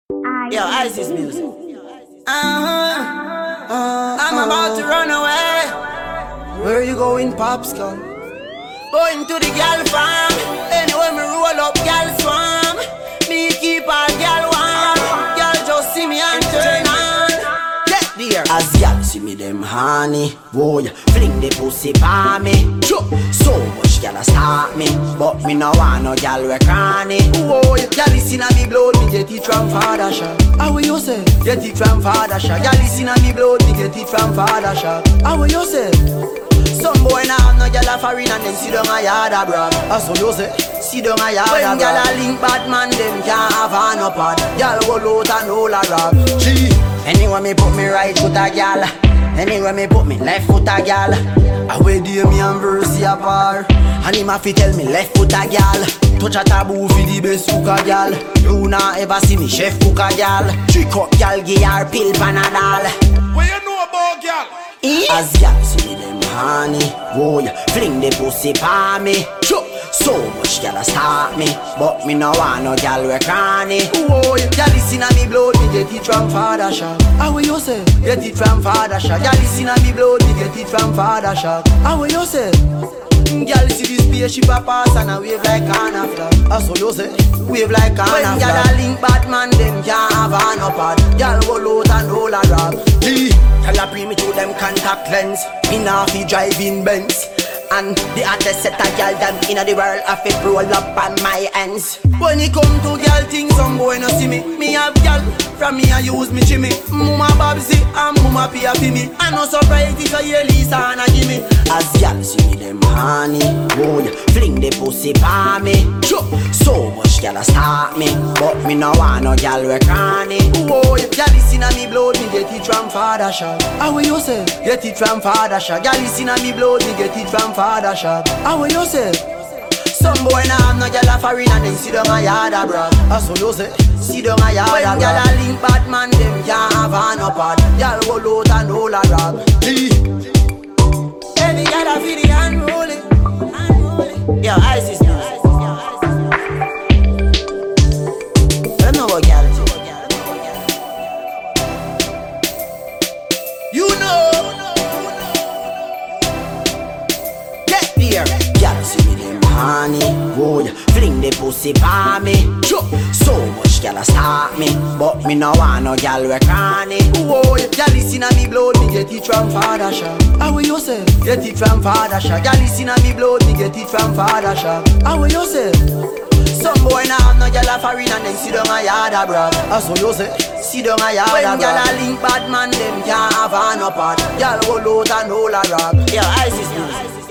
Yo, Isis music. I'm about to run away. Where you going, Pops? Going to the gal farm. Anyway, me roll up gal swam. Me keep a gal warm. Gal just see me and turn on. Get there. As gal see me them honey, boy, fling the pussy pa me. So much gal a start me, but me no want no gal we cranny. Boy, gal listen a me blood, me get it from father shop. How will you say? Get it from father shop. Gal listen a me blood, me get it from father shop. How will you say? Some boy now have no gal a foreign and them sit down a yard a brag. That's what you say. Sit down a yard a brag. When gal a link bad man, them can't have a no pad. Gal go out and all a rap. Gee. Anyway me put me right foot a gal. Anyway me put me left foot a gal. Away dear me and Versi apart. And him a fi tell me left foot a gal. Touch a taboo fi the best cook a gal. You not ever see me chef cook a gal. Trick up gal, give her pill Panadol. What you know about gal? As gal see me them honey, boy, fling the pussy pa me. So much gal a start me, but me no want no gal we cranny. Boy, gal listen a me blood, me get it from father shop. How will you say? Get it from father shop. Gal listen a me blood, me get it from father shop. How will you say? Gal see this spaceship a pass and a wave like Anna flag. That's what you say, wave like Anna flag. When gal a link bad man, them can't have a no pad. Gal go out and all a rap. Gal a bring me to them contact lens. Me nah fi driving Benz. And the hottest set of gal them inna the world have it roll up on my hands. When it come to gal things, some boy no see me. Me have gal from me and use me chimmy. Mama Babsy and Mama Pia fi me. I no surprise if I hear Lisa and a Jimmy. As gal see me them honey, boy, fling the pussy pa me. So much gal a start me, but me no want no gal we cranny. Boy, gal listen a me blood, me get it from father shop. How will you say? Get it from father shop. Gal listen a me blood, me get it from father shop. How will you say? Some boy now have no gal a foreign and them sit down a yard a brag. That's what you say. Sit down a yard a brag. When gal a link bad man, them can't have a no pad. Gal go out and all a rag. Every gal a feel the unruly. Yo, Isis now. Let me know what gal do. You know. Get there. Gal see me them honey, boy, fling the pussy pa me. So much gal a start me, but me no want no gal we cranny. Boy, gal listen a me blood, me get it from father shop. How will you say? Get it from father shop. Gal listen a me blood, me get it from father shop. How will you say? Some boy now have no gal a foreign and them sit down a yard a brag. That's what you say. Sit down a yard a brag. When gal a link bad man, them can't have a no pad. Gal go out and all a rap. Yo, Isis music.